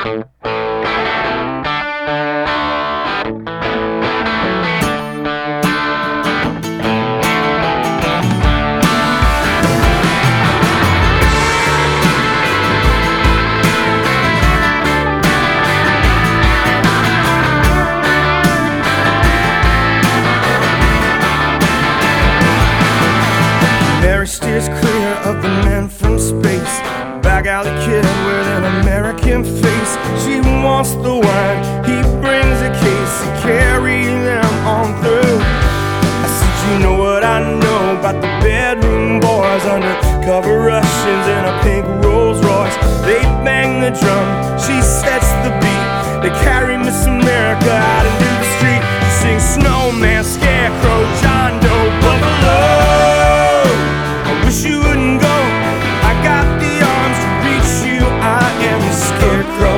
Mary steers clear of the men from space. Back alley kid with an American face. She wants the wine, he brings a case. He carries them on through. I said, you know what I know about the bedroom boys, undercover Russians in a pink Rolls Royce. They bang the drum, she sets the beat. They carry Miss America out into the street. She sings Snowman, Scarecrow, John Doe, Buffalo. I wish you wouldn't go, I got the arms to reach you. I am the Scarecrow.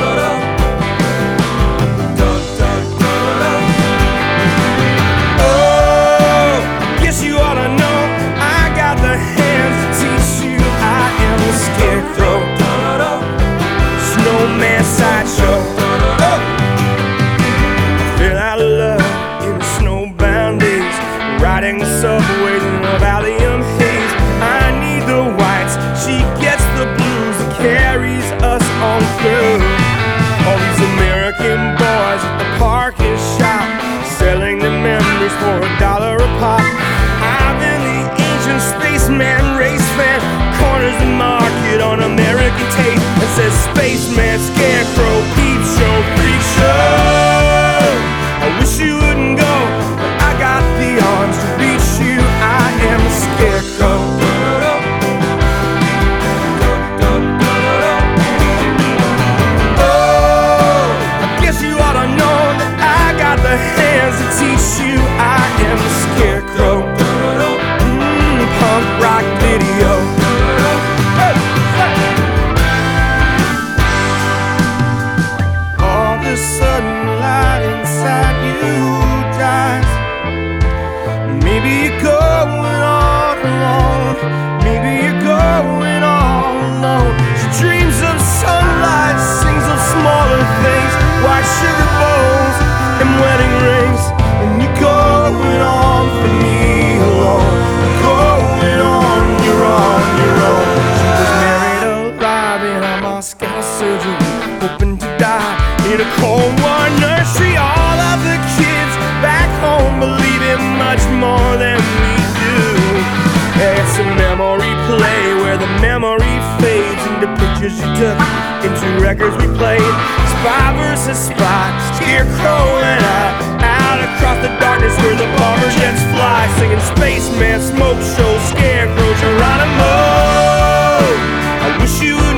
Oh, guess you ought to know, I got the hands to teach you. I am the Scarecrow. Snowman sideshow. I feel out of love in the snowbound days, riding the subways in the Valium haze. I need the whites, she gets the blues, and carries us on through. All these American boys at the parking shop, selling their memories for $1 a pop. I've been the ancient spaceman race fan, corners the market on American tape and says Spaceman, Scarecrow, Peep Show, Freak Show. I wish you wouldn't go, but I got the arms to reach you. I am a Scarecrow. Oh, I guess you ought to know that I got the hands to teach you. I am a Scarecrow. Punk rock video. All of a sudden, light inside you dies. Maybe you're going all alone. Maybe you're going all alone. She dreams of sunlight, sings of smaller things, white sugar bowls and wedding rings. And you're going on for me alone. You're going on your own, your own. She was married alive in a Moscow surgery, hoping to die in a Cold War nursery. All of the kids back home believe in much more than we do. It's a memory play where the memory fades into pictures you took, into records we played. Spy versus spy, Scarecrow and I, out across the darkness where the bomber jets fly, singing Spaceman, Smoke Show, Scarecrow, Geronimo. I wish you